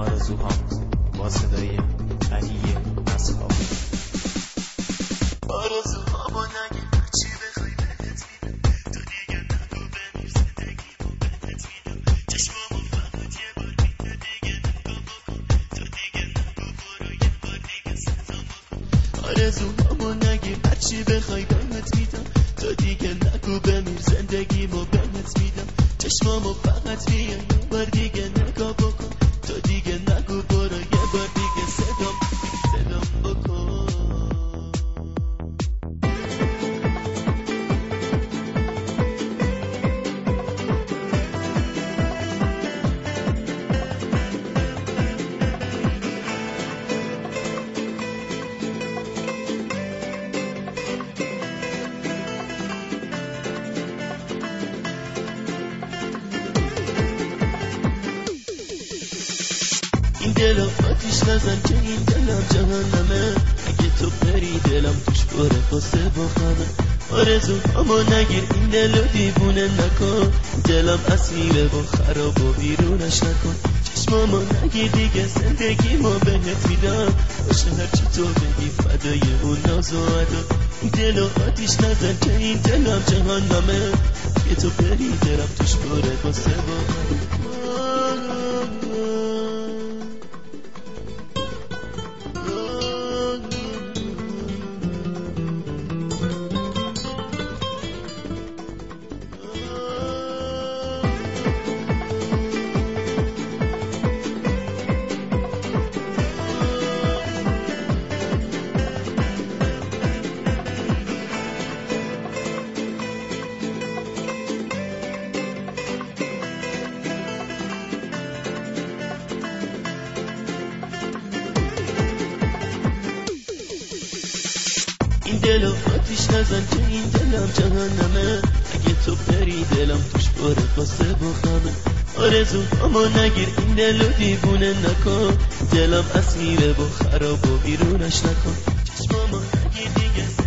آرزوهام با صدای علی اصحاب. آرزوهامو نگه هرچی بخوای بهت میدم، تو دیگه نگو بمیر زندگیمو بهت میدم، چشمامو فقط یه بار میده دیگه نگاه بکن، تو دیگه نگو برو یه بار دیگه صدا بکن. آرزوهامو نگه هرچی بخوای بهت میدم، تو دیگه نگو بمیر زندگیمو بهت میدم، چشمامو فقط یه بار دیگه نگاه بکن، تو دیگه نگو برو یه بار دیگه صدام بکن. این دلم آتیش نزن که این دلم جهنمه، اگه تو بری دلم توش بره واسه بخمه. آرزوهامو نگیر این دلو دیوونه نکن، دلم اسیره و خراب و بیرونش نکن، چشمامو نگیر دیگه زندگیمو بهت میدم، باشه هرچی تو بگی فدای اون ناز و ادا. این دلو آتیش نزن که این دلم جهنمه، اگه تو بری دلم توش بره واسه بخمه. این دلو آتیش نزن که این دلم جهنمه، اگه تو بری دلم توش بره واسه بخمه. آرزوهامو نگیر این دلو دیوونه نکن، دلم اسیره و خراب و بیرونش نکن، چشمامو نگیر دیگه